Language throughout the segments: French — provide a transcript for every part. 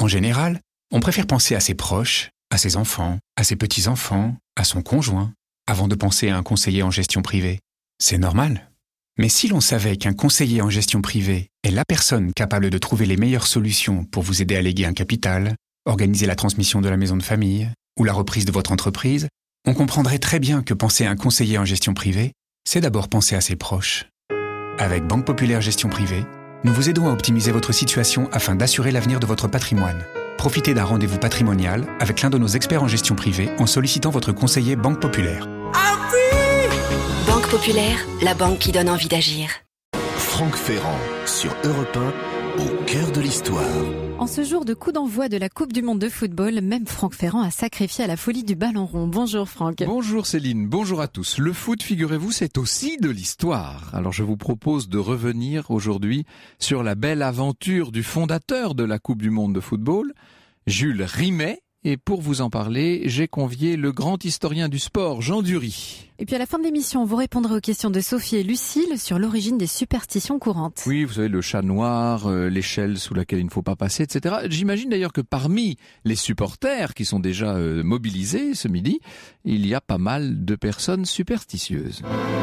En général, on préfère penser à ses proches, à ses enfants, à ses petits-enfants, à son conjoint, avant de penser à un conseiller en gestion privée. C'est normal. Mais si l'on savait qu'un conseiller en gestion privée est la personne capable de trouver les meilleures solutions pour vous aider à léguer un capital, organiser la transmission de la maison de famille ou la reprise de votre entreprise, on comprendrait très bien que penser à un conseiller en gestion privée, c'est d'abord penser à ses proches. Avec Banque Populaire Gestion Privée, nous vous aidons à optimiser votre situation afin d'assurer l'avenir de votre patrimoine. Profitez d'un rendez-vous patrimonial avec l'un de nos experts en gestion privée en sollicitant votre conseiller Banque Populaire. Banque Populaire, la banque qui donne envie d'agir. Franck Ferrand sur Europe 1, au cœur de l'histoire. En ce jour de coup d'envoi de la Coupe du Monde de football, même Franck Ferrand a sacrifié à la folie du ballon rond. Bonjour Franck. Bonjour Céline, bonjour à tous. Le foot, figurez-vous, c'est aussi de l'histoire. Alors je vous propose de revenir aujourd'hui sur la belle aventure du fondateur de la Coupe du Monde de football, Jules Rimet. Et pour vous en parler, j'ai convié le grand historien du sport, Jean Dury. Et puis à la fin de l'émission, vous répondrez aux questions de Sophie et Lucille sur l'origine des superstitions courantes. Oui, vous savez, le chat noir, l'échelle sous laquelle il ne faut pas passer, etc. J'imagine d'ailleurs que parmi les supporters qui sont déjà mobilisés ce midi, il y a pas mal de personnes superstitieuses.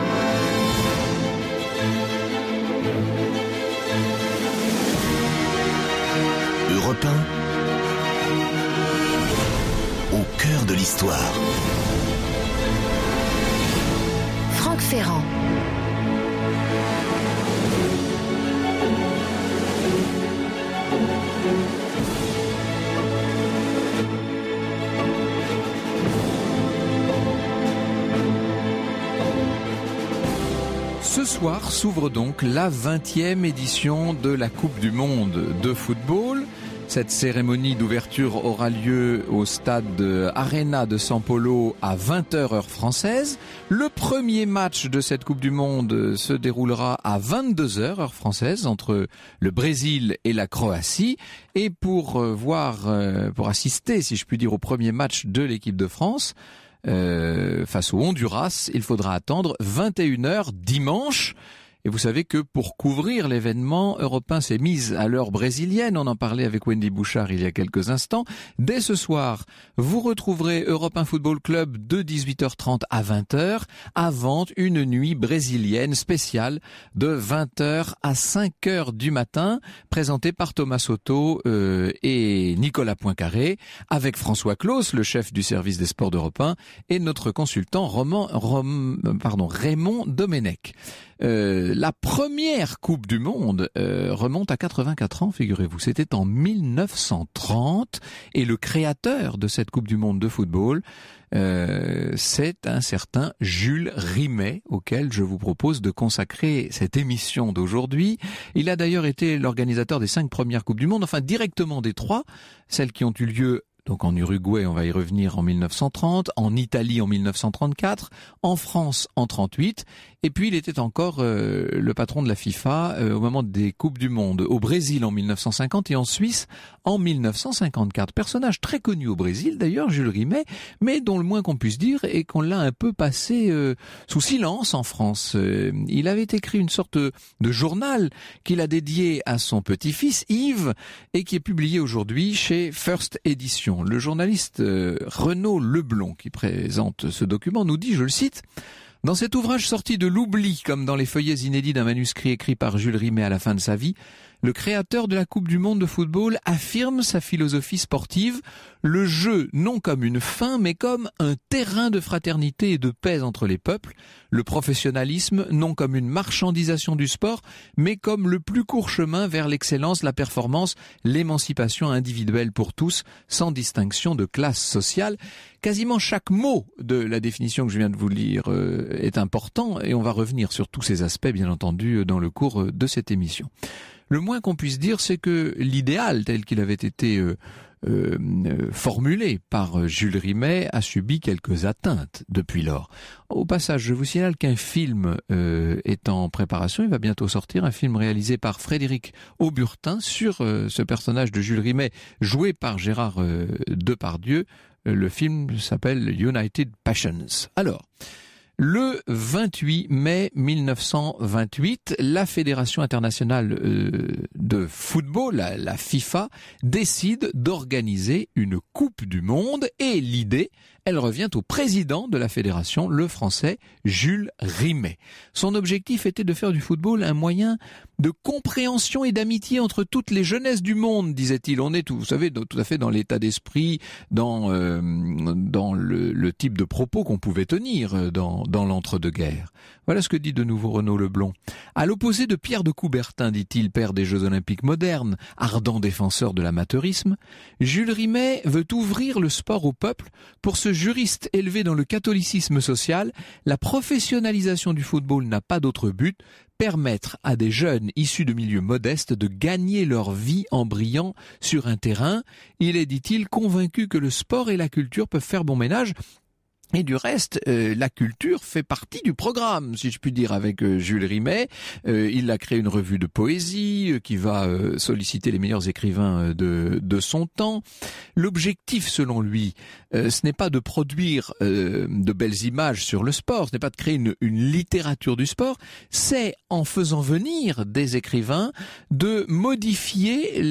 Europe 1, au cœur de l'histoire. Franck Ferrand. Ce soir s'ouvre donc la 20e édition de la Coupe du Monde de football. Cette cérémonie d'ouverture aura lieu au stade Arena de São Paulo à 20h heure française. Le premier match de cette Coupe du Monde se déroulera à 22h heure française entre le Brésil et la Croatie. Et pour assister, si je puis dire, au premier match de l'équipe de France, face au Honduras, il faudra attendre 21h dimanche. Et vous savez que pour couvrir l'événement, Europe 1 s'est mise à l'heure brésilienne. On en parlait avec Wendy Bouchard il y a quelques instants. Dès ce soir, vous retrouverez Europe 1 Football Club de 18h30 à 20h avant une nuit brésilienne spéciale de 20h à 5h du matin, présentée par Thomas Soto et Nicolas Poincaré, avec François Claus, le chef du service des sports d'Europe 1, et notre consultant Raymond Domenech. La première Coupe du Monde remonte à 84 ans, figurez-vous. C'était en 1930 et le créateur de cette Coupe du Monde de football, c'est un certain Jules Rimet, auquel je vous propose de consacrer cette émission d'aujourd'hui. Il a d'ailleurs été l'organisateur des 5 premières Coupes du Monde, enfin directement des 3, celles qui ont eu lieu donc en Uruguay, on va y revenir, en 1930, en Italie en 1934, en France en 1938, et puis il était encore le patron de la FIFA au moment des Coupes du Monde au Brésil en 1950 et en Suisse en 1954. Personnage très connu au Brésil d'ailleurs, Jules Rimet, mais dont le moins qu'on puisse dire est qu'on l'a un peu passé sous silence en France. Il avait écrit une sorte de journal qu'il a dédié à son petit-fils Yves et qui est publié aujourd'hui chez First Edition. Le journaliste Renaud Leblond, qui présente ce document, nous dit, je le cite, « Dans cet ouvrage sorti de l'oubli, comme dans les feuillets inédits d'un manuscrit écrit par Jules Rimet à la fin de sa vie, le créateur de la Coupe du Monde de football affirme sa philosophie sportive, le jeu non comme une fin, mais comme un terrain de fraternité et de paix entre les peuples, le professionnalisme non comme une marchandisation du sport, mais comme le plus court chemin vers l'excellence, la performance, l'émancipation individuelle pour tous, sans distinction de classe sociale. » Quasiment chaque mot de la définition que je viens de vous lire est important, et on va revenir sur tous ces aspects, bien entendu, dans le cours de cette émission. Le moins qu'on puisse dire, c'est que l'idéal tel qu'il avait été formulé par Jules Rimet a subi quelques atteintes depuis lors. Au passage, je vous signale qu'un film est en préparation, il va bientôt sortir, un film réalisé par Frédéric Auburtin sur ce personnage de Jules Rimet, joué par Gérard Depardieu. Le film s'appelle United Passions. Alors, Le 28 mai 1928, la Fédération internationale de football, la FIFA, décide d'organiser une Coupe du Monde et l'idée, elle revient au président de la fédération, le français Jules Rimet. Son objectif était de faire du football un moyen de compréhension et d'amitié entre toutes les jeunesses du monde, disait-il. On est, vous savez, tout à fait dans l'état d'esprit, dans le type de propos qu'on pouvait tenir dans l'entre-deux-guerres. Voilà ce que dit de nouveau Renaud Leblond. À l'opposé de Pierre de Coubertin, dit-il, père des Jeux Olympiques modernes, ardent défenseur de l'amateurisme, Jules Rimet veut ouvrir le sport au peuple. Pour ce juriste élevé dans le catholicisme social, la professionnalisation du football n'a pas d'autre but, permettre à des jeunes issus de milieux modestes de gagner leur vie en brillant sur un terrain. Il est, dit-il, convaincu que le sport et la culture peuvent faire bon ménage. Et du reste, la culture fait partie du programme, si je puis dire, avec Jules Rimet. Il a créé une revue de poésie qui va solliciter les meilleurs écrivains de son temps. L'objectif, selon lui, ce n'est pas de produire de belles images sur le sport, ce n'est pas de créer une littérature du sport, c'est, en faisant venir des écrivains, de modifier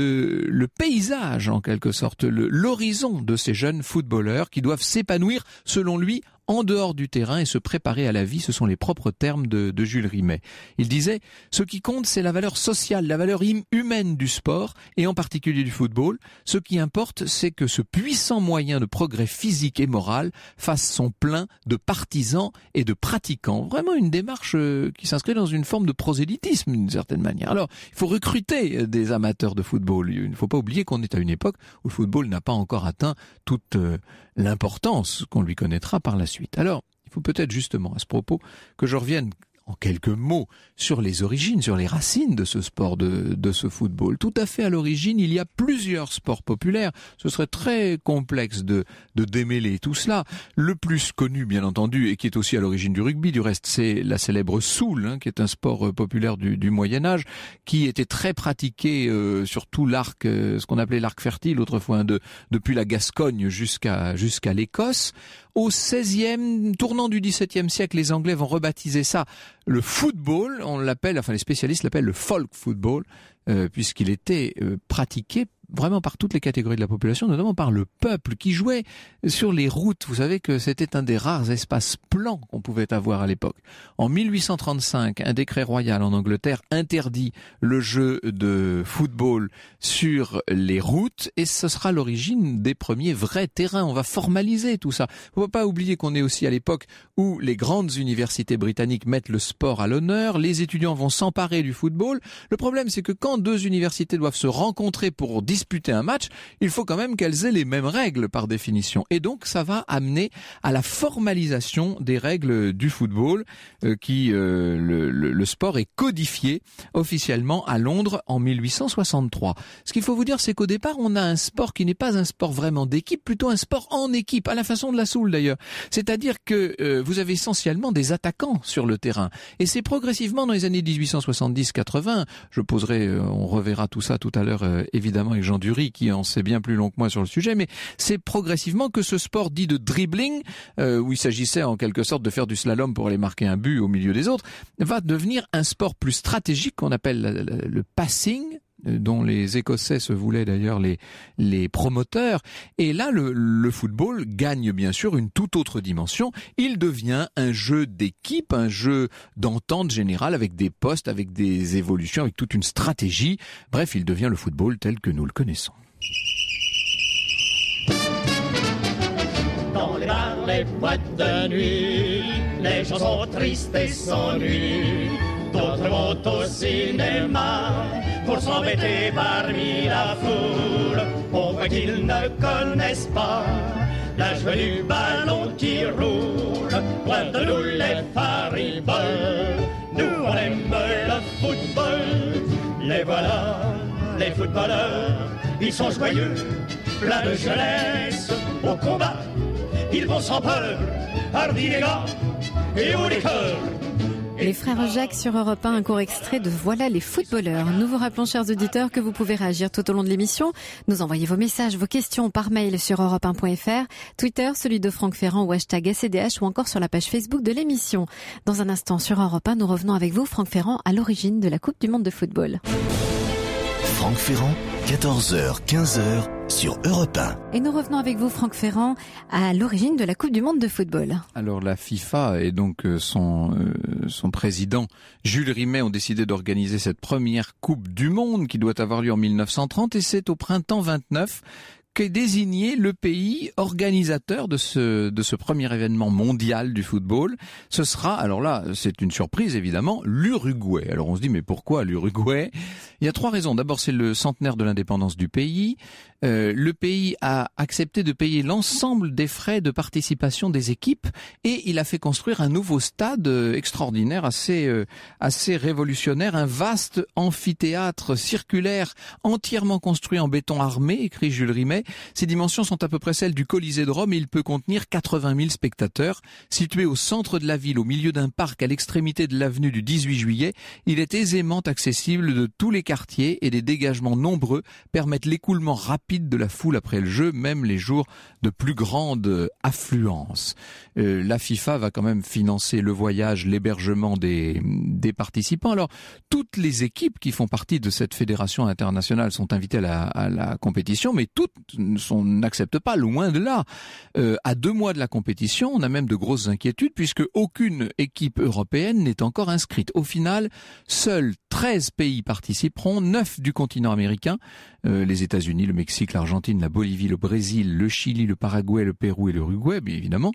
le paysage, en quelque sorte, l'horizon de ces jeunes footballeurs qui doivent s'épanouir, selon lui, en dehors du terrain et se préparer à la vie. Ce sont les propres termes de Jules Rimet. Il disait « Ce qui compte, c'est la valeur sociale, la valeur humaine du sport, et en particulier du football. Ce qui importe, c'est que ce puissant moyen de progrès physique et moral fasse son plein de partisans et de pratiquants. » Vraiment une démarche qui s'inscrit dans une forme de prosélytisme, d'une certaine manière. Alors, il faut recruter des amateurs de football. Il ne faut pas oublier qu'on est à une époque où le football n'a pas encore atteint toute l'importance qu'on lui connaîtra par la suite. Alors, il faut peut-être justement à ce propos que je revienne en quelques mots sur les origines, sur les racines de ce sport, de ce football. Tout à fait à l'origine, il y a plusieurs sports populaires. Ce serait très complexe de démêler tout cela. Le plus connu, bien entendu, et qui est aussi à l'origine du rugby, du reste, c'est la célèbre soule, qui est un sport populaire du Moyen-Âge, qui était très pratiqué sur tout l'arc, ce qu'on appelait l'arc fertile autrefois, depuis la Gascogne jusqu'à l'Écosse. Au XVIe, tournant du XVIIe siècle, les Anglais vont rebaptiser ça le football. On l'appelle, enfin les spécialistes l'appellent le folk football, puisqu'il était pratiqué vraiment par toutes les catégories de la population, notamment par le peuple qui jouait sur les routes. Vous savez que c'était un des rares espaces plans qu'on pouvait avoir à l'époque. En 1835, un décret royal en Angleterre interdit le jeu de football sur les routes et ce sera l'origine des premiers vrais terrains. On va formaliser tout ça. Il ne faut pas oublier qu'on est aussi à l'époque où les grandes universités britanniques mettent le sport à l'honneur. Les étudiants vont s'emparer du football. Le problème, c'est que quand deux universités doivent se rencontrer pour disputer un match, il faut quand même qu'elles aient les mêmes règles par définition. Et donc, ça va amener à la formalisation des règles du football, le sport est codifié officiellement à Londres en 1863. Ce qu'il faut vous dire, c'est qu'au départ, on a un sport qui n'est pas un sport vraiment d'équipe, plutôt un sport en équipe, à la façon de la soule d'ailleurs. C'est-à-dire que vous avez essentiellement des attaquants sur le terrain. Et c'est progressivement dans les années 1870-80, on reverra tout ça tout à l'heure évidemment avec Jean Dury qui en sait bien plus long que moi sur le sujet, mais c'est progressivement que ce sport dit de dribbling, où il s'agissait en quelque sorte de faire du slalom pour aller marquer un but au milieu des autres, va devenir un sport plus stratégique qu'on appelle le passing, dont les Écossais se voulaient d'ailleurs les promoteurs. Et là, le football gagne bien sûr une toute autre dimension. Il devient un jeu d'équipe, un jeu d'entente générale avec des postes, avec des évolutions, avec toute une stratégie. Bref, il devient le football tel que nous le connaissons. Dans les bars, les boîtes de nuit, les gens sont tristes et s'ennuient. D'autres vont au cinéma pour s'embêter parmi la foule. On voit qu'ils ne connaissent pas la joie du ballon qui roule. Loin de nous les fariboles, nous on aime le football. Les voilà, les footballeurs, ils sont joyeux, pleins de jeunesse. Au combat, ils vont sans peur, hardis les gars et haut les cœurs. Les frères Jacques sur Europe 1, un court extrait de Voilà les footballeurs. Nous vous rappelons, chers auditeurs, que vous pouvez réagir tout au long de l'émission. Nous envoyer vos messages, vos questions par mail sur europe1.fr, Twitter, celui de Franck Ferrand ou hashtag SCDH ou encore sur la page Facebook de l'émission. Dans un instant sur Europe 1, nous revenons avec vous, Franck Ferrand, à l'origine de la Coupe du Monde de football. Franck Ferrand, 14h, 15h sur Europe 1. Et nous revenons avec vous, Franck Ferrand, à l'origine de la Coupe du Monde de football. Alors la FIFA et donc son président Jules Rimet ont décidé d'organiser cette première Coupe du Monde qui doit avoir lieu en 1930 et c'est au printemps 29 qu'est désigné le pays organisateur de ce premier événement mondial du football. Ce sera, alors là, c'est une surprise évidemment, l'Uruguay. Alors on se dit, mais pourquoi l'Uruguay ? Il y a 3 raisons. D'abord, c'est le centenaire de l'indépendance du pays. Le pays a accepté de payer l'ensemble des frais de participation des équipes et il a fait construire un nouveau stade extraordinaire, assez révolutionnaire, un vaste amphithéâtre circulaire entièrement construit en béton armé, écrit Jules Rimet. Ses dimensions sont à peu près celles du Colisée de Rome et il peut contenir 80 000 spectateurs. Situé au centre de la ville, au milieu d'un parc à l'extrémité de l'avenue du 18 juillet, il est aisément accessible de tous les quartiers et des dégagements nombreux permettent l'écoulement rapide de la foule après le jeu, même les jours de plus grande affluence. La FIFA va quand même financer le voyage, l'hébergement des participants. Alors, toutes les équipes qui font partie de cette fédération internationale sont invitées à la compétition, mais toutes n'acceptent pas, loin de là. À 2 mois de la compétition, on a même de grosses inquiétudes puisque aucune équipe européenne n'est encore inscrite. Au final, seuls 13 pays participeront, 9 du continent américain, les États-Unis, le Mexique, l'Argentine, la Bolivie, le Brésil, le Chili, le Paraguay, le Pérou et l'Uruguay, bien évidemment.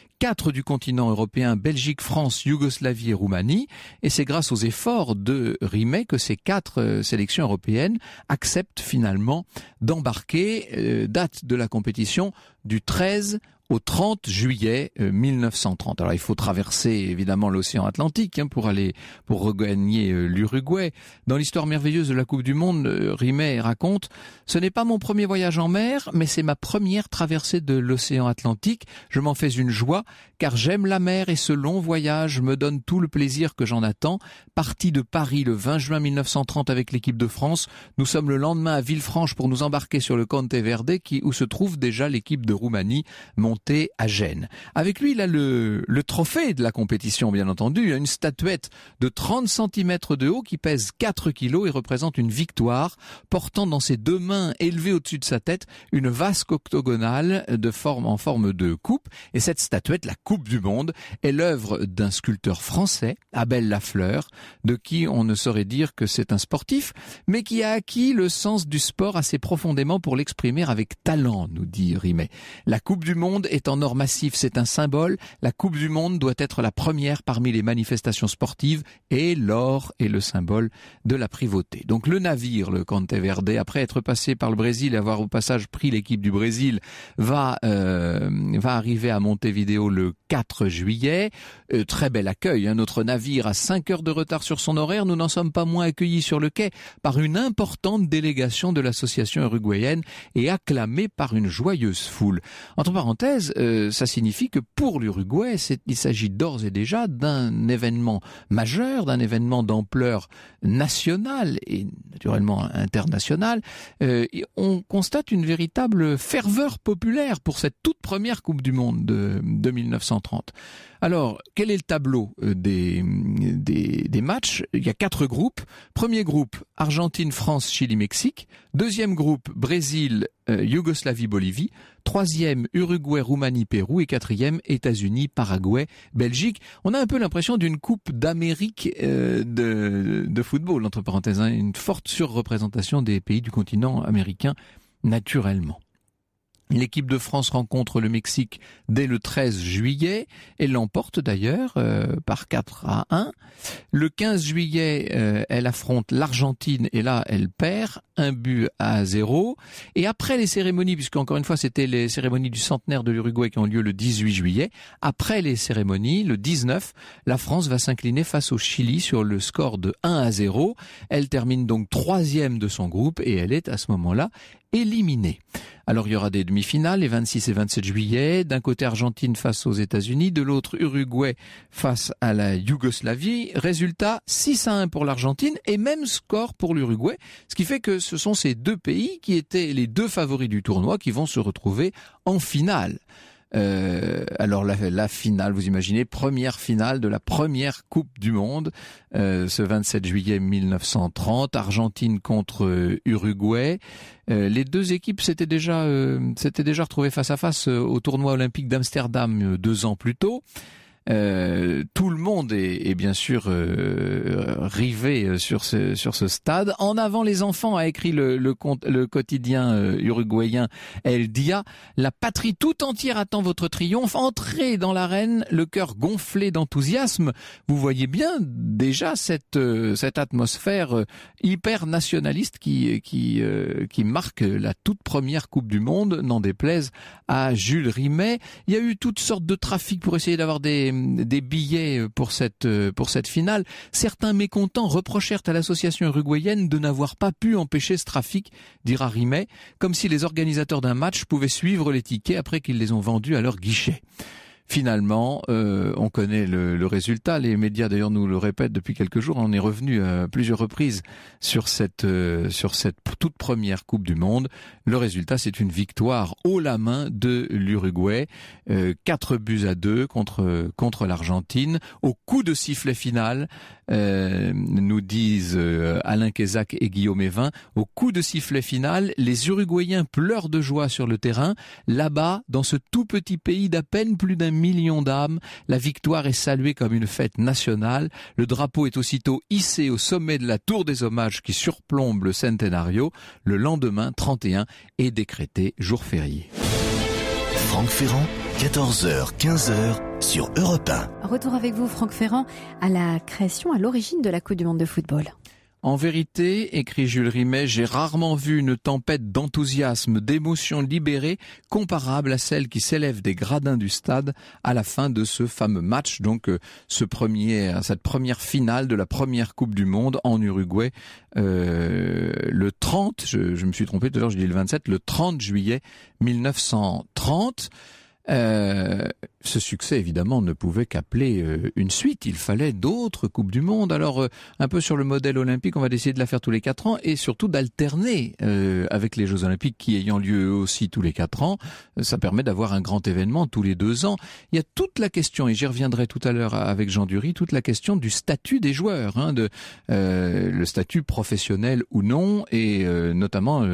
4 du continent européen, Belgique, France, Yougoslavie et Roumanie. Et c'est grâce aux efforts de Rimet que ces 4 sélections européennes acceptent finalement d'embarquer. Date de la compétition du 13 au 30 juillet 1930. Alors il faut traverser évidemment l'océan Atlantique pour regagner l'Uruguay. Dans l'histoire merveilleuse de la Coupe du Monde, Rimet raconte: ce n'est pas mon premier voyage en mer, mais c'est ma première traversée de l'océan Atlantique. Je m'en fais une joie, car j'aime la mer et ce long voyage me donne tout le plaisir que j'en attends. Parti de Paris le 20 juin 1930 avec l'équipe de France, nous sommes le lendemain à Villefranche pour nous embarquer sur le Conte Verde où se trouve déjà l'équipe de Roumanie montée à Gênes. Avec lui, il a le trophée de la compétition, bien entendu. Il a une statuette de 30 cm de haut qui pèse 4 kilos et représente une victoire, portant dans ses 2 mains élevées au-dessus de sa tête une vasque octogonale en forme de coupe. Et cette statuette, la Coupe du Monde, est l'œuvre d'un sculpteur français, Abel Lafleur, de qui on ne saurait dire que c'est un sportif, mais qui a acquis le sens du sport assez profondément pour l'exprimer avec talent, nous dit Rimet. La Coupe du Monde est en or massif, c'est un symbole. La Coupe du Monde doit être la première parmi les manifestations sportives et l'or est le symbole de la privauté. Donc le navire, le Conte Verde, après être passé par le Brésil et avoir au passage pris l'équipe du Brésil, va arriver à Montevideo le 4 juillet. Très bel accueil, notre navire a 5 heures de retard sur son horaire. Nous n'en sommes pas moins accueillis sur le quai par une importante délégation de l'association uruguayenne et acclamée par une joyeuse foule. Entre parenthèses, ça signifie que pour l'Uruguay, il s'agit d'ores et déjà d'un événement majeur, d'un événement d'ampleur nationale et naturellement internationale. On constate une véritable ferveur populaire pour cette toute première Coupe du Monde de 1930. Alors, quel est le tableau des matchs ? Il y a 4 groupes. Premier groupe, Argentine, France, Chili, Mexique. Deuxième groupe, Brésil, Yougoslavie, Bolivie. Troisième, Uruguay, Roumanie, Pérou. Et quatrième, États-Unis, Paraguay, Belgique. On a un peu l'impression d'une Coupe d'Amérique de football, entre parenthèses, une forte surreprésentation des pays du continent américain, naturellement. L'équipe de France rencontre le Mexique dès le 13 juillet et l'emporte d'ailleurs par 4-1. Le 15 juillet, elle affronte l'Argentine et là, elle perd 1-0. Et après les cérémonies, puisque encore une fois, c'était les cérémonies du centenaire de l'Uruguay qui ont lieu le 18 juillet, après les cérémonies, le 19, la France va s'incliner face au Chili sur le score de 1-0. Elle termine donc 3e de son groupe et elle est à ce moment-là éliminée. Alors il y aura des demi-finales les 26 et 27 juillet. D'un côté Argentine face aux États-Unis, de l'autre Uruguay face à la Yougoslavie. Résultat 6-1 pour l'Argentine et même score pour l'Uruguay. Ce qui fait que ce sont ces deux pays qui étaient les deux favoris du tournoi qui vont se retrouver en finale. Alors la finale, vous imaginez, première finale de la première Coupe du Monde, ce 27 juillet 1930, Argentine contre Uruguay. Les deux équipes s'étaient déjà retrouvées face à face au tournoi olympique d'Amsterdam 2 ans plus tôt. Tout le monde est bien sûr rivé sur ce stade. En avant les enfants, a écrit le quotidien uruguayen El Dia. La patrie tout entière attend votre triomphe. Entrez dans l'arène, le cœur gonflé d'enthousiasme. Vous voyez bien déjà cette atmosphère hyper nationaliste qui marque la toute première Coupe du Monde, n'en déplaise à Jules Rimet. Il y a eu toutes sortes de trafics pour essayer d'avoir des billets pour cette finale. Certains mécontents reprochèrent à l'association uruguayenne de n'avoir pas pu empêcher ce trafic, dira Rimet, comme si les organisateurs d'un match pouvaient suivre les tickets après qu'ils les ont vendus à leur guichet. Finalement, on connaît le résultat. Les médias d'ailleurs nous le répètent depuis quelques jours. On est revenu à plusieurs reprises sur cette toute première Coupe du Monde. Le résultat, c'est une victoire haut la main de l'Uruguay, 4-2 contre l'Argentine. Au coup de sifflet final, nous disent Alain Kézac et Guillaume Evin, au coup de sifflet final, les Uruguayens pleurent de joie sur le terrain. Là-bas, dans ce tout petit pays d'à peine plus d'1 million d'âmes, la victoire est saluée comme une fête nationale. Le drapeau est aussitôt hissé au sommet de la tour des hommages qui surplombe le Centenario. Le lendemain, 31, est décrété jour férié. Franck Ferrand, 14h, 15h sur Europe 1. Retour avec vous, Franck Ferrand, à la création, à l'origine de la Coupe du Monde de football. En vérité, écrit Jules Rimet, j'ai rarement vu une tempête d'enthousiasme, d'émotions libérées comparable à celle qui s'élève des gradins du stade à la fin de ce fameux match, donc cette première finale de la première Coupe du Monde en Uruguay, le 30, je me suis trompé tout à l'heure, je dis le 27, le 30 juillet 1930. Ce succès évidemment ne pouvait qu'appeler une suite. Il fallait d'autres Coupes du Monde. Alors un peu sur le modèle olympique, on va essayer de la faire tous les 4 ans et surtout d'alterner avec les Jeux Olympiques qui ayant lieu aussi tous les 4 ans. Ça permet d'avoir un grand événement tous les 2 ans. Il y a toute la question, et j'y reviendrai tout à l'heure avec Jean Dury, toute la question du statut des joueurs, le statut professionnel ou non, et notamment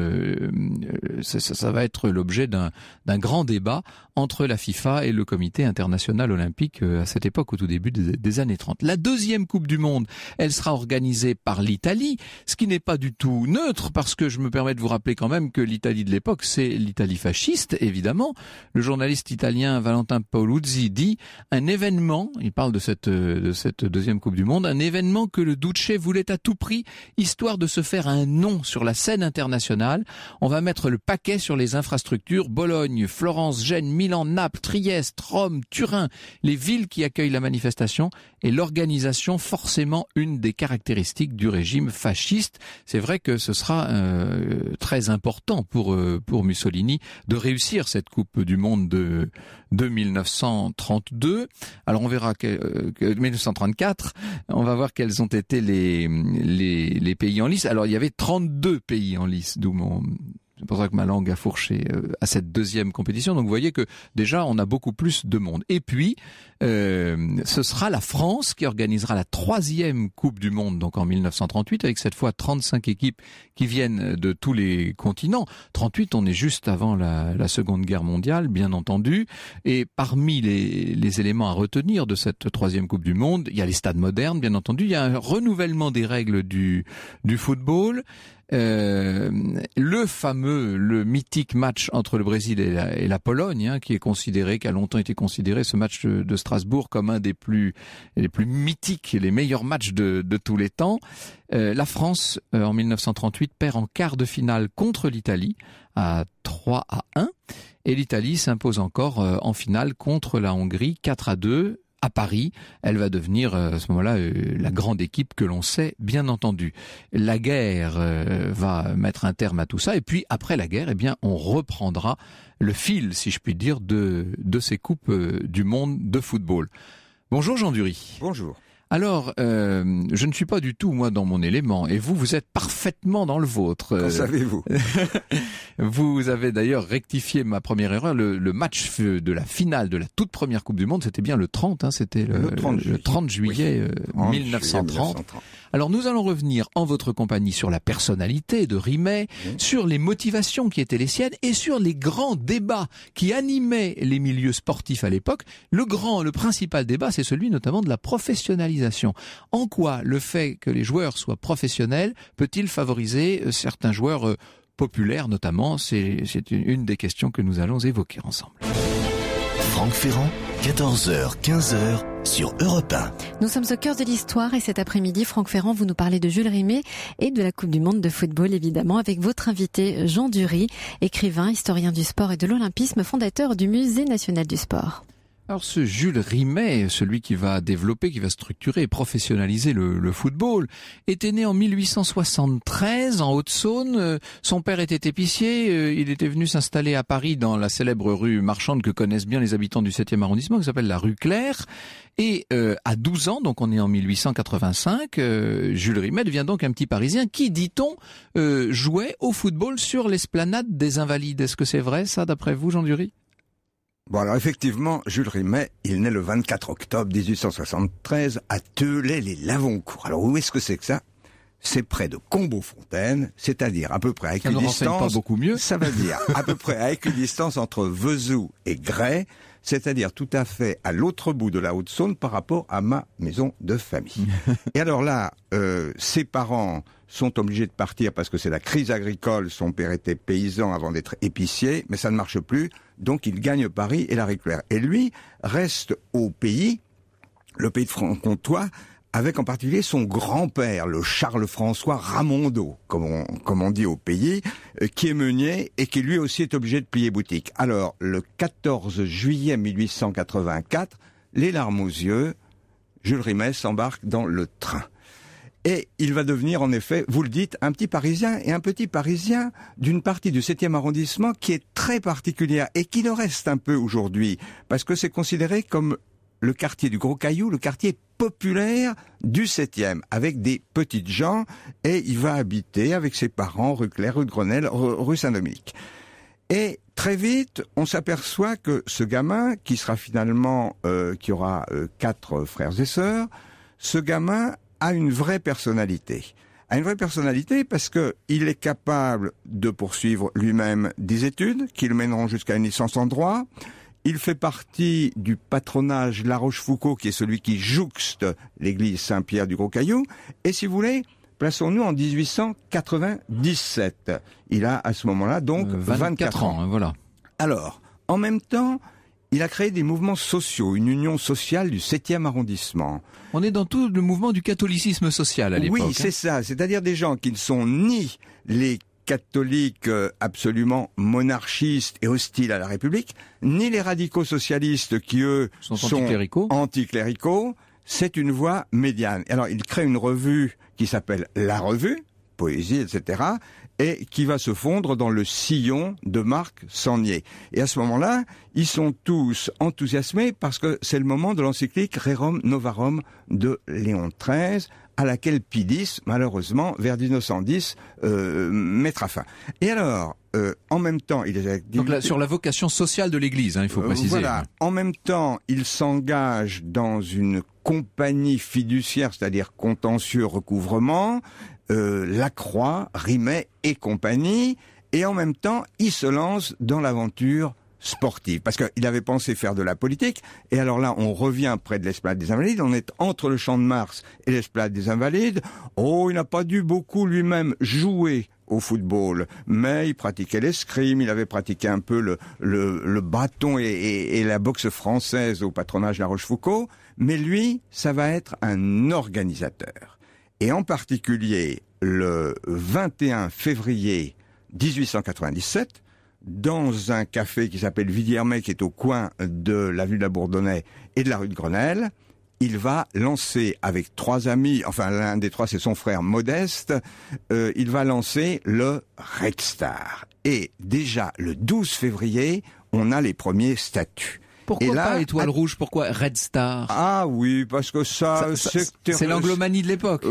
ça va être l'objet d'un grand débat entre la FIFA et le comité international olympique à cette époque, au tout début des années 30. La deuxième Coupe du Monde, elle sera organisée par l'Italie, ce qui n'est pas du tout neutre, parce que je me permets de vous rappeler quand même que l'Italie de l'époque, c'est l'Italie fasciste, évidemment. Le journaliste italien Valentin Paoluzzi dit un événement, il parle de cette deuxième Coupe du Monde, un événement que le Duce voulait à tout prix, histoire de se faire un nom sur la scène internationale. On va mettre le paquet sur les infrastructures, Bologne, Florence, Gênes, Milan, Naples, Trieste, Rome, Turin, les villes qui accueillent la manifestation, et l'organisation forcément une des caractéristiques du régime fasciste. C'est vrai que ce sera très important pour Mussolini de réussir cette Coupe du Monde de 1932. Alors on verra que 1934, on va voir quels ont été les pays en lice. Alors il y avait 32 pays en lice, c'est pour ça que ma langue a fourché à cette deuxième compétition. Donc vous voyez que déjà on a beaucoup plus de monde. Et puis ce sera la France qui organisera la 3e Coupe du Monde, donc en 1938, avec cette fois 35 équipes qui viennent de tous les continents. 38, on est juste avant la Seconde Guerre mondiale, bien entendu. Et parmi les éléments à retenir de cette 3e Coupe du Monde, il y a les stades modernes, bien entendu. Il y a un renouvellement des règles du football. Le mythique match entre le Brésil et la Pologne, qui a longtemps été considéré, ce match de Strasbourg, comme un des plus mythiques et les meilleurs matchs de tous les temps. La France, en 1938, perd en quart de finale contre l'Italie à 3-1, et l'Italie s'impose encore en finale contre la Hongrie 4-2. à Paris, elle va devenir à ce moment-là la grande équipe que l'on sait, bien entendu. La guerre va mettre un terme à tout ça, et puis après la guerre, eh bien, on reprendra le fil, si je puis dire, de ces coupes du monde de football. Bonjour Jean Dury. Bonjour. Alors, je ne suis pas du tout, moi, dans mon élément, et vous êtes parfaitement dans le vôtre. Qu'en savez-vous? Vous avez d'ailleurs rectifié ma première erreur. Le match de la finale de la toute première Coupe du Monde, c'était bien le 30, hein, c'était le 30 juillet 1930. Alors, nous allons revenir en votre compagnie sur la personnalité de Rimet, sur les motivations qui étaient les siennes, et sur les grands débats qui animaient les milieux sportifs à l'époque. Le principal débat, c'est celui notamment de la professionnalisation. En quoi le fait que les joueurs soient professionnels peut-il favoriser certains joueurs populaires notamment? C'est une des questions que nous allons évoquer ensemble. Franck Ferrand, 14h, 15h sur Europe 1. Nous sommes au cœur de l'histoire et cet après-midi, Franck Ferrand, vous nous parlez de Jules Rimet et de la Coupe du Monde de football, évidemment, avec votre invité Jean Dury, écrivain, historien du sport et de l'olympisme, fondateur du Musée national du sport. Alors ce Jules Rimet, celui qui va développer, qui va structurer et professionnaliser le football, était né en 1873 en Haute-Saône. Son père était épicier, il était venu s'installer à Paris dans la célèbre rue marchande que connaissent bien les habitants du 7e arrondissement, qui s'appelle la rue Claire. Et à 12 ans, donc on est en 1885, Jules Rimet devient donc un petit Parisien qui, dit-on, jouait au football sur l'esplanade des Invalides. Est-ce que c'est vrai ça, d'après vous, Jean Dury ? Bon, alors effectivement, Jules Rimet, il naît le 24 octobre 1873 à Teulay-les-Lavoncourt. Alors où est-ce que c'est que ça? C'est près de Combeaufontaine, c'est-à-dire à peu près à équidistance. Ça ne renseigne pas beaucoup mieux. Ça veut dire à peu près à équidistance entre Vesoul et Grès, c'est-à-dire tout à fait à l'autre bout de la Haute-Saône par rapport à ma maison de famille. Et alors là, ses parents sont obligés de partir parce que c'est la crise agricole. Son père était paysan avant d'être épicier, mais ça ne marche plus. Donc il gagne Paris et la rue Claire. Et lui reste au pays, le pays de Franc-Comtois, avec en particulier son grand-père, le Charles-François Ramondeau, comme on dit au pays, qui est meunier et qui lui aussi est obligé de plier boutique. Alors, le 14 juillet 1884, les larmes aux yeux, Jules Rimet s'embarque dans le train. Et il va devenir, en effet, vous le dites, un petit Parisien, et un petit Parisien d'une partie du 7e arrondissement qui est très particulière et qui le reste un peu aujourd'hui, parce que c'est considéré comme le quartier du Gros Caillou, le quartier populaire du 7e, avec des petites gens, et il va habiter avec ses parents rue Claire, rue de Grenelle, rue Saint-Dominique. Et très vite, on s'aperçoit que ce gamin, qui sera finalement, qui aura 4 frères et sœurs, ce gamin a une vraie personnalité. A une vraie personnalité parce que il est capable de poursuivre lui-même des études qui le mèneront jusqu'à une licence en droit. Il fait partie du patronage La Rochefoucauld, qui est celui qui jouxte l'église Saint-Pierre du Gros Caillou. Et si vous voulez, plaçons-nous en 1897. Il a à ce moment-là donc 24 ans. Voilà. Alors, en même temps, il a créé des mouvements sociaux, une union sociale du 7e arrondissement. On est dans tout le mouvement du catholicisme social à l'époque. Oui, c'est ça. C'est-à-dire des gens qui ne sont ni les catholiques absolument monarchistes et hostiles à la République, ni les radicaux socialistes qui, eux, sont anticléricaux. C'est une voie médiane. Alors, il crée une revue qui s'appelle La Revue, poésie, etc., et qui va se fondre dans le sillon de Marc Sangnier. Et à ce moment-là, ils sont tous enthousiasmés parce que c'est le moment de l'encyclique Rerum Novarum de Léon XIII, à laquelle Pie X, malheureusement, vers 1910, mettra fin. Et alors, en même temps, il est... Donc là, sur la vocation sociale de l'Église, il faut préciser. Voilà. En même temps, il s'engage dans une compagnie fiduciaire, c'est-à-dire contentieux recouvrement, Lacroix, Rimet et compagnie, et en même temps, il se lance dans l'aventure sportive, parce qu'il avait pensé faire de la politique, et alors là, on revient près de l'Esplanade des Invalides, on est entre le Champ de Mars et l'Esplanade des Invalides. Oh, il n'a pas dû beaucoup lui-même jouer au football, mais il pratiquait l'escrime, il avait pratiqué un peu le bâton et la boxe française au patronage La Rochefoucauld, mais lui, ça va être un organisateur. Et en particulier, le 21 février 1897, dans un café qui s'appelle Villiers-May, qui est au coin de l'avenue de la Bourdonnais et de la rue de Grenelle. Il va lancer avec 3 amis, enfin l'un des 3 c'est son frère Modeste, il va lancer le Red Star. Et déjà le 12 février, on a les premiers statuts. Pourquoi pas étoile rouge, pourquoi Red Star? Ah oui, parce que c'est l'anglomanie de l'époque.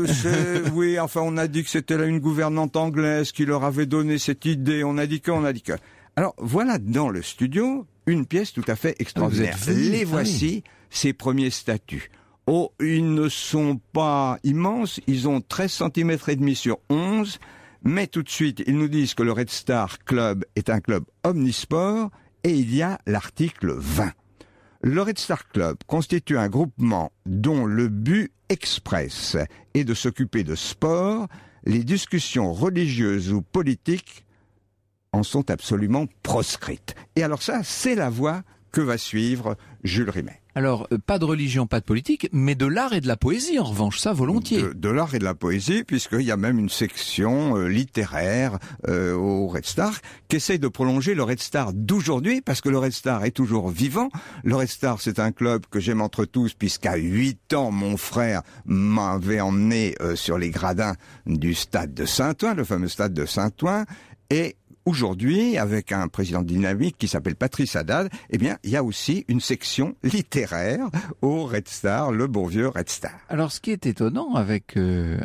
Oui, enfin on a dit que c'était une gouvernante anglaise qui leur avait donné cette idée, on a dit que. Alors voilà dans le studio une pièce tout à fait extraordinaire. Les voici, ces premiers statuts. Oh, ils ne sont pas immenses, ils ont 13 cm et demi sur 11, mais tout de suite ils nous disent que le Red Star Club est un club omnisport. Et il y a l'article 20. Le Red Star Club constitue un groupement dont le but express est de s'occuper de sport. Les discussions religieuses ou politiques en sont absolument proscrites. Et alors ça, c'est la voie que va suivre Jules Rimet. Alors, pas de religion, pas de politique, mais de l'art et de la poésie, en revanche, ça volontiers. De l'art et de la poésie, puisqu'il y a même une section littéraire au Red Star qui essaye de prolonger le Red Star d'aujourd'hui, parce que le Red Star est toujours vivant. Le Red Star, c'est un club que j'aime entre tous, puisqu'à 8 ans, mon frère m'avait emmené sur les gradins du stade de Saint-Ouen, le fameux stade de Saint-Ouen, et aujourd'hui, avec un président dynamique qui s'appelle Patrice Haddad, eh bien, il y a aussi une section littéraire au Red Star, le bon vieux Red Star. Alors, ce qui est étonnant avec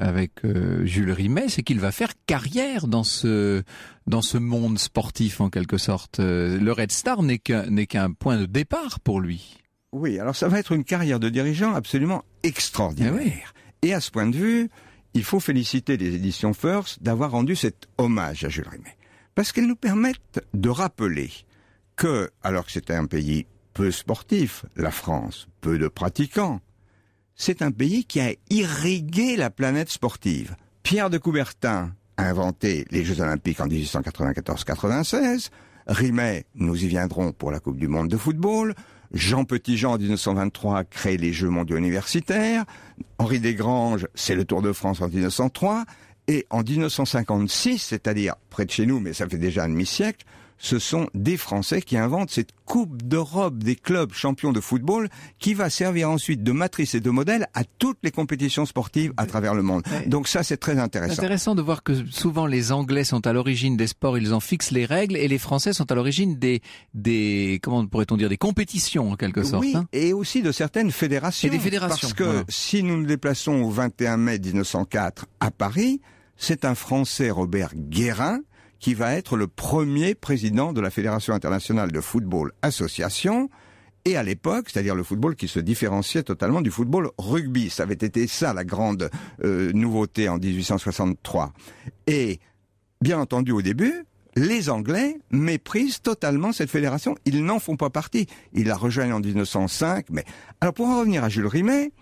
Jules Rimet, c'est qu'il va faire carrière dans ce monde sportif, en quelque sorte. Le Red Star n'est qu'un point de départ pour lui. Oui, alors ça va être une carrière de dirigeant absolument extraordinaire. Oui. Et à ce point de vue, il faut féliciter les éditions First d'avoir rendu cet hommage à Jules Rimet. Parce qu'elles nous permettent de rappeler que, alors que c'était un pays peu sportif, la France, peu de pratiquants, c'est un pays qui a irrigué la planète sportive. Pierre de Coubertin a inventé les Jeux Olympiques en 1894-96, Rimet, nous y viendrons pour la Coupe du Monde de football, Jean Petitjean en 1923 crée les Jeux mondiaux universitaires, Henri Desgranges, c'est le Tour de France en 1903, et en 1956, c'est-à-dire près de chez nous, mais ça fait déjà un demi-siècle, ce sont des Français qui inventent cette Coupe d'Europe des clubs champions de football qui va servir ensuite de matrice et de modèle à toutes les compétitions sportives à travers le monde. Donc ça, c'est très intéressant. C'est intéressant de voir que souvent les Anglais sont à l'origine des sports, ils en fixent les règles, et les Français sont à l'origine des comment pourrait-on dire, des compétitions en quelque sorte. Oui, et aussi de certaines fédérations. Et des fédérations. Parce que si nous nous déplaçons au 21 mai 1904 à Paris, c'est un Français, Robert Guérin, qui va être le premier président de la Fédération internationale de football association, et à l'époque, c'est-à-dire le football qui se différenciait totalement du football rugby. Ça avait été ça la grande nouveauté en 1863. Et bien entendu au début, les Anglais méprisent totalement cette fédération. Ils n'en font pas partie. Ils la rejoignent en 1905. Mais alors pour en revenir à Jules Rimet,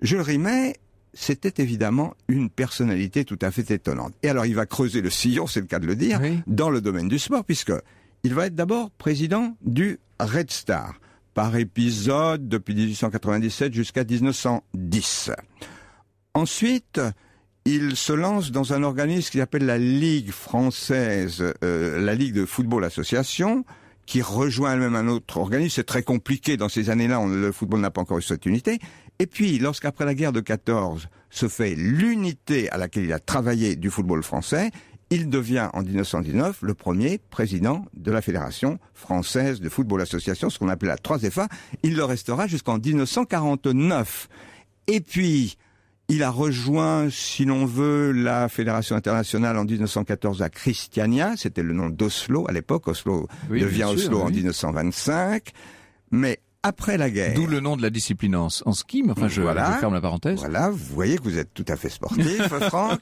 c'était évidemment une personnalité tout à fait étonnante. Et alors il va creuser le sillon, c'est le cas de le dire, oui, dans le domaine du sport, puisque il va être d'abord président du Red Star, par épisode depuis 1897 jusqu'à 1910. Ensuite, il se lance dans un organisme qui s'appelle la Ligue française, la Ligue de football association, qui rejoint elle-même un autre organisme. C'est très compliqué dans ces années-là, le football n'a pas encore eu cette unité. Et puis, lorsqu'après la guerre de 14 se fait l'unité à laquelle il a travaillé du football français, il devient en 1919 le premier président de la Fédération française de football association, ce qu'on appelait la 3FA. Il le restera jusqu'en 1949. Et puis, il a rejoint, si l'on veut, la Fédération internationale en 1914 à Christiania. C'était le nom d'Oslo à l'époque. Oslo devient Oslo en 1925. Mais après la guerre... D'où le nom de la discipline en ski, mais enfin je ferme la parenthèse. Voilà, vous voyez que vous êtes tout à fait sportif, Franck.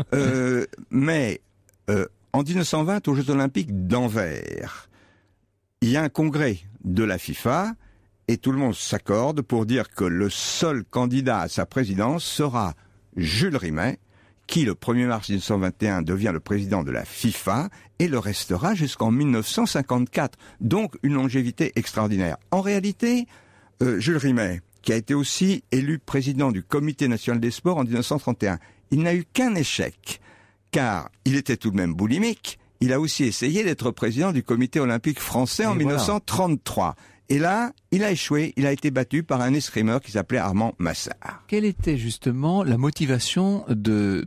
Mais en 1920, aux Jeux Olympiques d'Anvers, il y a un congrès de la FIFA et tout le monde s'accorde pour dire que le seul candidat à sa présidence sera Jules Rimet, qui le 1er mars 1921 devient le président de la FIFA et le restera jusqu'en 1954. Donc une longévité extraordinaire. En réalité, Jules Rimet, qui a été aussi élu président du Comité national des sports en 1931, il n'a eu qu'un échec, car il était tout de même boulimique, il a aussi essayé d'être président du comité olympique français en 1933. Et là, il a échoué, il a été battu par un escrimeur qui s'appelait Armand Massard. Quelle était justement la motivation de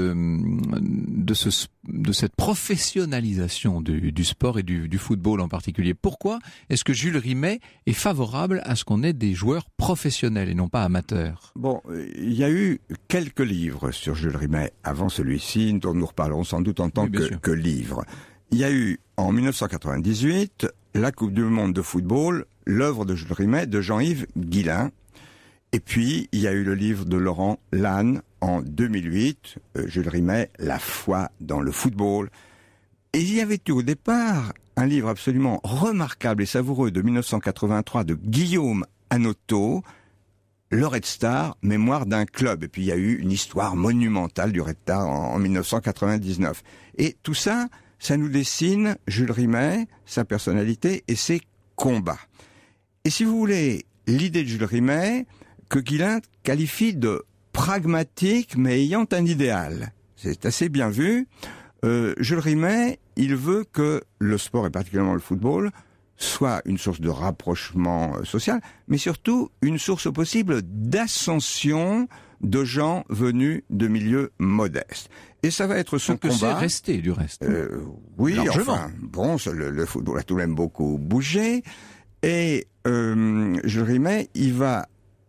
cette professionnalisation du sport et du football en particulier? Pourquoi est-ce que Jules Rimet est favorable à ce qu'on ait des joueurs professionnels et non pas amateurs? Bon, il y a eu quelques livres sur Jules Rimet avant celui-ci, dont nous reparlerons sans doute en tant que livre. Il y a eu, en 1998, la Coupe du Monde de football, l'œuvre de Jules Rimet, de Jean-Yves Guillain. Et puis, il y a eu le livre de Laurent Lannes, en 2008, Jules Rimet, La foi dans le football. Et il y avait eu au départ un livre absolument remarquable et savoureux de 1983 de Guillaume Hanoteau, le Red Star, mémoire d'un club. Et puis, il y a eu une histoire monumentale du Red Star en 1999. Et tout ça, ça nous dessine Jules Rimet, sa personnalité et ses combats. Et si vous voulez, l'idée de Jules Rimet, que Guillain qualifie de pragmatique, mais ayant un idéal. C'est assez bien vu. Jules Rimet, il veut que le sport, et particulièrement le football, soit une source de rapprochement social, mais surtout une source au possible d'ascension de gens venus de milieux modestes. Et ça va être son combat. C'est resté du reste. Oui, largement. Enfin, bon, le football a tout de même beaucoup bougé. Et Jules Rimet, il va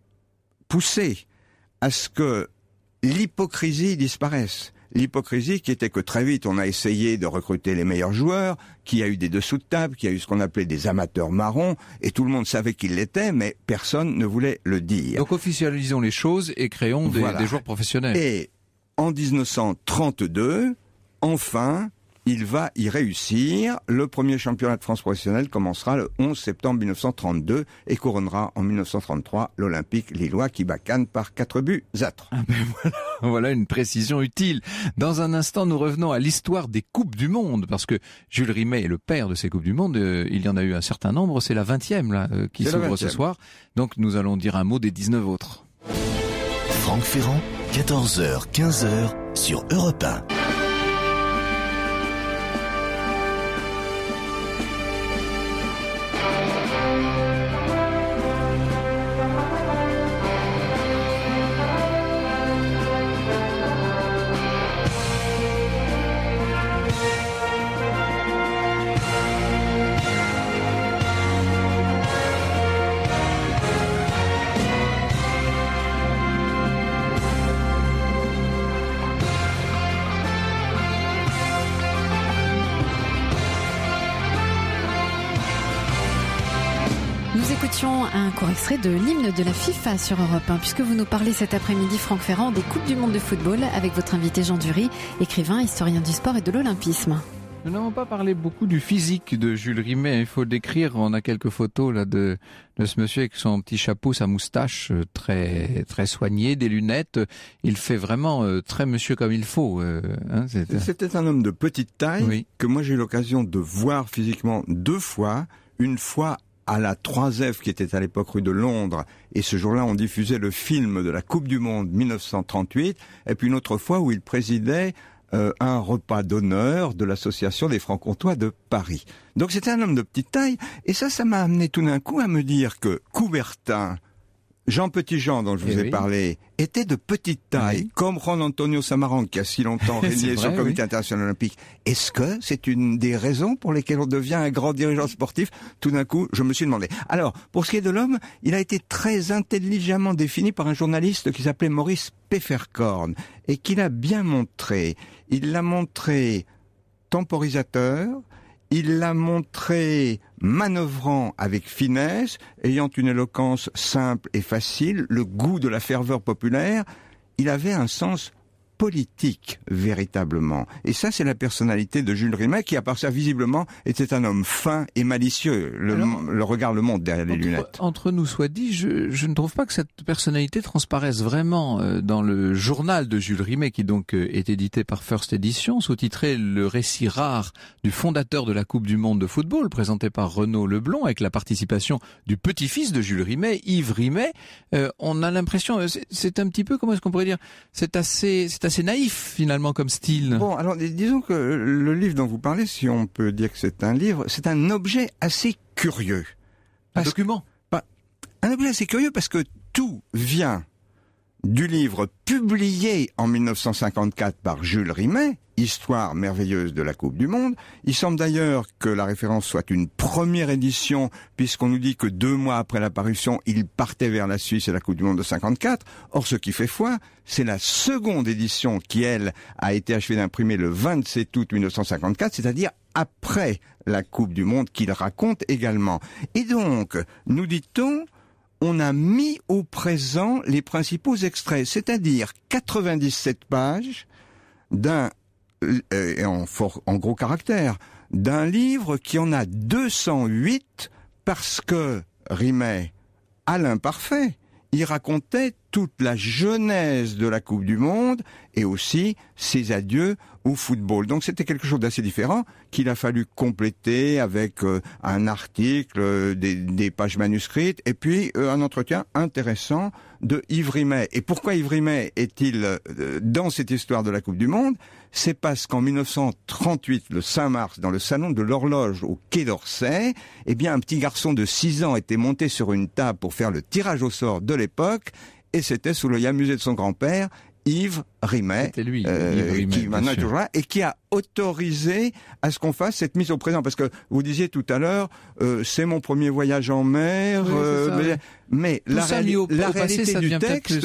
pousser à ce que l'hypocrisie disparaisse. L'hypocrisie qui était que très vite on a essayé de recruter les meilleurs joueurs, qu'il y a eu des dessous de table, qu'il y a eu ce qu'on appelait des amateurs marrons, et tout le monde savait qu'ils l'étaient, mais personne ne voulait le dire. Donc officialisons les choses et créons des joueurs professionnels. Et en 1932, enfin, il va y réussir. Le premier championnat de France professionnel commencera le 11 septembre 1932 et couronnera en 1933 l'Olympique lillois qui bat Cannes par 4-3. Ah ben voilà une précision utile. Dans un instant, nous revenons à l'histoire des Coupes du Monde, parce que Jules Rimet est le père de ces Coupes du Monde. Il y en a eu un certain nombre, c'est la 20e là, qui s'ouvre ce soir. Donc nous allons dire un mot des 19 autres. Franck Ferrand, 14h, 15h sur Europe 1. Un court extrait de l'hymne de la FIFA sur Europe 1, puisque vous nous parlez cet après-midi, Franck Ferrand, des Coupes du Monde de football avec votre invité Jean Dury, écrivain, historien du sport et de l'olympisme. Nous n'avons pas parlé beaucoup du physique de Jules Rimet, il faut le décrire. On a quelques photos là de ce monsieur avec son petit chapeau, sa moustache très très soignée, des lunettes. Il fait vraiment très monsieur comme il faut. C'était un homme de petite taille que moi j'ai eu l'occasion de voir physiquement 2 fois. Une fois à la 3F qui était à l'époque rue de Londres, et ce jour-là on diffusait le film de la Coupe du Monde 1938, et puis une autre fois où il présidait un repas d'honneur de l'association des Franc-Comtois de Paris. Donc c'était un homme de petite taille, et ça m'a amené tout d'un coup à me dire que Coubertin, Jean Petitjean, dont je vous ai parlé, était de petite taille, comme Juan Antonio Samaranch, qui a si longtemps régné sur le Comité international olympique. Est-ce que c'est une des raisons pour lesquelles on devient un grand dirigeant sportif? Tout d'un coup, je me suis demandé. Alors, pour ce qui est de l'homme, il a été très intelligemment défini par un journaliste qui s'appelait Maurice Pfefferkorn, et qui l'a bien montré. Il l'a montré temporisateur, il l'a montré manœuvrant avec finesse, ayant une éloquence simple et facile, le goût de la ferveur populaire. Il avait un sens politique, véritablement. Et ça, c'est la personnalité de Jules Rimet, qui, à part ça, visiblement, était un homme fin et malicieux. Le regard le montre derrière les lunettes. Entre nous soit dit, je ne trouve pas que cette personnalité transparaisse vraiment dans le journal de Jules Rimet, qui donc est édité par First Edition, sous-titré « Le récit rare du fondateur de la Coupe du Monde de football », présenté par Renaud Leblond, avec la participation du petit-fils de Jules Rimet, Yves Rimet. On a l'impression, c'est un petit peu, comment est-ce qu'on pourrait dire, c'est assez C'est assez naïf finalement comme style. Bon, alors disons que le livre dont vous parlez, si on peut dire que c'est un livre, c'est un objet assez curieux. Un document. Un objet assez curieux parce que tout vient du livre publié en 1954 par Jules Rimet, Histoire merveilleuse de la Coupe du Monde. Il semble d'ailleurs que la référence soit une première édition, puisqu'on nous dit que 2 mois après la parution, il partait vers la Suisse et la Coupe du Monde de 54. Or, ce qui fait foi, c'est la seconde édition qui, elle, a été achevée d'imprimer le 27 août 1954, c'est-à-dire après la Coupe du Monde qu'il raconte également. Et donc, nous dit-on, on a mis au présent les principaux extraits, c'est-à-dire 97 pages en gros caractère, d'un livre qui en a 208 parce que Rimet, à l'imparfait, il racontait toute la genèse de la Coupe du Monde et aussi ses adieux au football. Donc c'était quelque chose d'assez différent qu'il a fallu compléter avec un article, des pages manuscrites et puis un entretien intéressant de Yves Rimet. Et pourquoi Yves Rimet est-il dans cette histoire de la Coupe du Monde ? C'est parce qu'en 1938, le 5 mars, dans le salon de l'horloge au Quai d'Orsay, eh bien un petit garçon de 6 ans était monté sur une table pour faire le tirage au sort de l'époque et c'était sous l'œil amusé de son grand-père, Yves Rimet, c'était lui, Yves Rimet, qui maintenant est toujours là, et qui a autorisé à ce qu'on fasse cette mise au présent. Parce que vous disiez tout à l'heure, c'est mon premier voyage en mer, oui, mais la réalité du texte,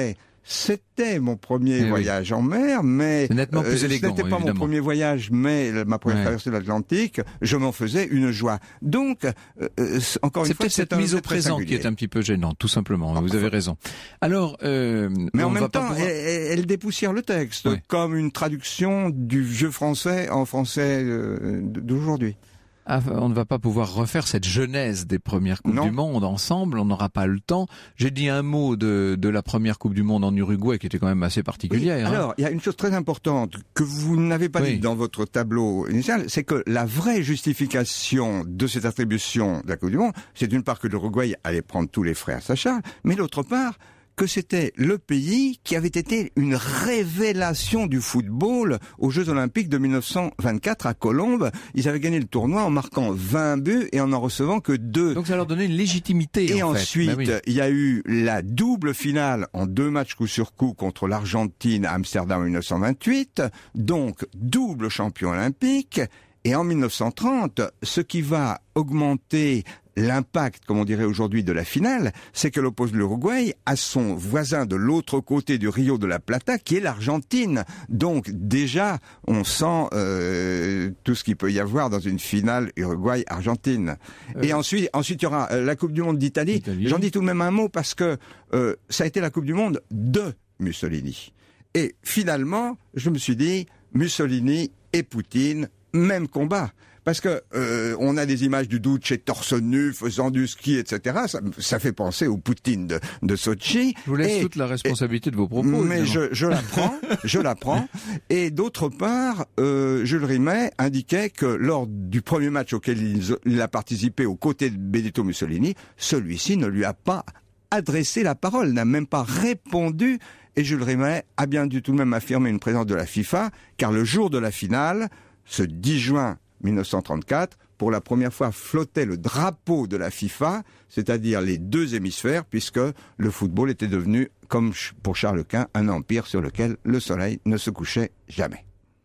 c'était mon premier voyage en mer, mais c'est nettement plus élégant, c'était pas évidemment. Mon premier voyage, mais ma première traversée de l'Atlantique, je m'en faisais une joie. Donc, encore une fois, c'est peut-être cette mise au présent qui est un petit peu gênante, tout simplement. Vous avez raison. Alors, mais en même temps, elle dépoussière le texte comme une traduction du vieux français en français d'aujourd'hui. On ne va pas pouvoir refaire cette genèse des premières Coupes du Monde ensemble, on n'aura pas le temps. J'ai dit un mot de la première Coupe du Monde en Uruguay qui était quand même assez particulière. Oui, alors, il y a une chose très importante que vous n'avez pas dit dans votre tableau initial, c'est que la vraie justification de cette attribution de la Coupe du Monde, c'est d'une part que l'Uruguay allait prendre tous les frais à sa charge, mais d'autre part, que c'était le pays qui avait été une révélation du football aux Jeux Olympiques de 1924 à Colombes. Ils avaient gagné le tournoi en marquant 20 buts et en recevant que 2. Donc ça leur donnait une légitimité. Et ensuite, il y a eu la double finale en 2 matchs coup sur coup contre l'Argentine à Amsterdam en 1928. Donc, double champion olympique. Et en 1930, ce qui va augmenter l'impact, comme on dirait aujourd'hui, de la finale, c'est qu'elle oppose l'Uruguay à son voisin de l'autre côté du Rio de la Plata, qui est l'Argentine. Donc déjà, on sent tout ce qu'il peut y avoir dans une finale Uruguay-Argentine. Et ensuite, il y aura la Coupe du Monde d'Italie. J'en dis tout de même un mot parce que ça a été la Coupe du Monde de Mussolini. Et finalement, je me suis dit, Mussolini et Poutine, même combat. Parce que on a des images du Duce torse nu, faisant du ski, etc. Ça fait penser au Poutine de Sochi. Je vous laisse toute la responsabilité de vos propos. Mais je la prends. Et d'autre part, Jules Rimet indiquait que lors du premier match auquel il a participé aux côtés de Benito Mussolini, celui-ci ne lui a pas adressé la parole, n'a même pas répondu. Et Jules Rimet a bien dû tout de même affirmer une présence de la FIFA, car le jour de la finale, ce 10 juin 1934, pour la première fois flottait le drapeau de la FIFA, c'est-à-dire les 2 hémisphères, puisque le football était devenu, comme pour Charles Quint, un empire sur lequel le soleil ne se couchait jamais.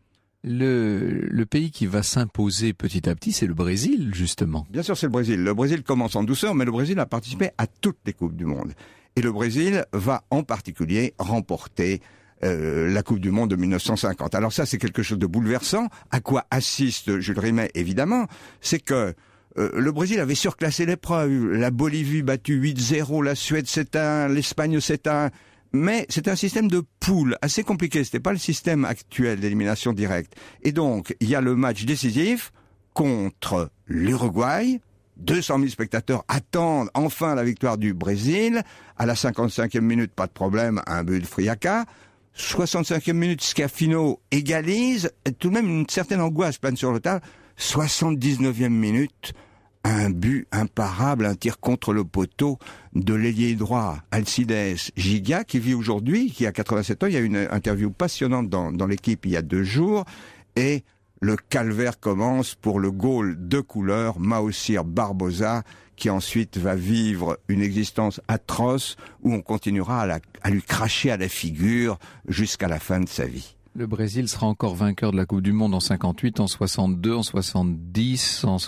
Le pays qui va s'imposer petit à petit, c'est le Brésil, justement. Bien sûr, c'est le Brésil. Le Brésil commence en douceur, mais le Brésil a participé à toutes les Coupes du Monde. Et le Brésil va en particulier remporter la Coupe du Monde de 1950. Alors ça, c'est quelque chose de bouleversant. À quoi assiste Jules Rimet, évidemment, c'est que le Brésil avait surclassé l'épreuve. La Bolivie battue 8-0, la Suède 7-1, l'Espagne 7-1. Mais c'était un système de poules assez compliqué. C'était pas le système actuel d'élimination directe. Et donc, il y a le match décisif contre l'Uruguay. 200 000 spectateurs attendent enfin la victoire du Brésil. À la 55e minute, pas de problème, un but de Friaca. 65e minute, Scafino égalise. Tout de même, une certaine angoisse plane sur le tas. 79e minute, un but imparable, un tir contre le poteau de l'ailier droit Alcides Giga, qui vit aujourd'hui, qui a 87 ans. Il y a eu une interview passionnante dans l'équipe il y a 2 jours, et le calvaire commence pour le goal de couleur Maosir Barbosa, qui ensuite va vivre une existence atroce où on continuera à lui cracher à la figure jusqu'à la fin de sa vie. Le Brésil sera encore vainqueur de la Coupe du Monde en 58, en 62, en 70, en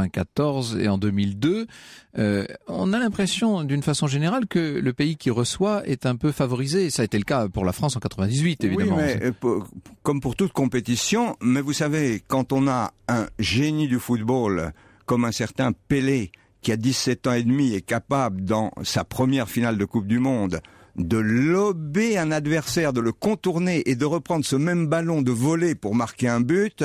94 et en 2002. On a l'impression, d'une façon générale, que le pays qui reçoit est un peu favorisé. Ça a été le cas pour la France en 98, évidemment. Oui, mais comme pour toute compétition, mais vous savez, quand on a un génie du football comme un certain Pelé, qui a 17 ans et demi, est capable, dans sa première finale de Coupe du Monde, de lober un adversaire, de le contourner et de reprendre ce même ballon, de voler pour marquer un but.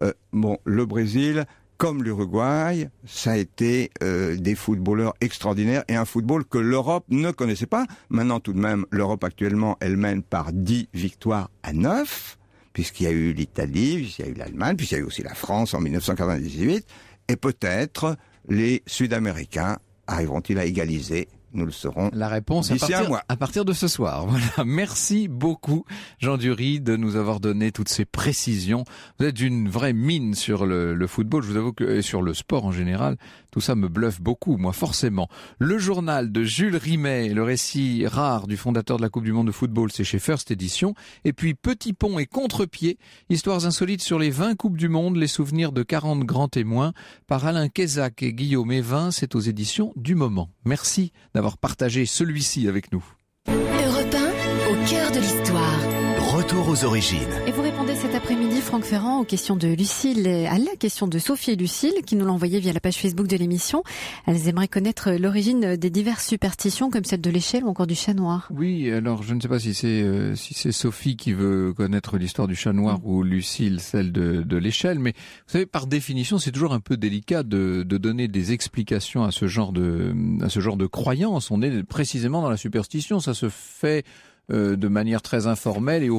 Le Brésil, comme l'Uruguay, ça a été des footballeurs extraordinaires et un football que l'Europe ne connaissait pas. Maintenant, tout de même, l'Europe actuellement, elle mène par 10 victoires à 9, puisqu'il y a eu l'Italie, puisqu'il y a eu l'Allemagne, puisqu'il y a eu aussi la France en 1998, et peut-être les Sud-Américains arriveront-ils à égaliser. Nous le saurons. La réponse à partir de ce soir. Voilà. Merci beaucoup, Jean Dury, de nous avoir donné toutes ces précisions. Vous êtes une vraie mine sur le football. Je vous avoue que, et sur le sport en général, tout ça me bluffe beaucoup, moi, forcément. Le journal de Jules Rimet, le récit rare du fondateur de la Coupe du Monde de football, c'est chez First Edition. Et puis, Petit Pont et Contre-Pied, histoires insolites sur les 20 Coupes du Monde, les souvenirs de 40 grands témoins, par Alain Kézac et Guillaume Evin, c'est aux éditions du Moment. Merci d'avoir partagé celui-ci avec nous. Europe 1, au cœur de l'histoire. Retour aux origines. Et vous répondez cet après-midi, Franck Ferrand, aux questions de Lucille, à la question de Sophie et Lucille, qui nous l'ont envoyé via la page Facebook de l'émission. Elles aimeraient connaître l'origine des diverses superstitions, comme celle de l'échelle ou encore du chat noir. Oui, alors je ne sais pas si c'est Sophie qui veut connaître l'histoire du chat noir ou Lucille celle de l'échelle, mais vous savez, par définition, c'est toujours un peu délicat de donner des explications à ce genre de croyance. On est précisément dans la superstition, ça se fait de manière très informelle et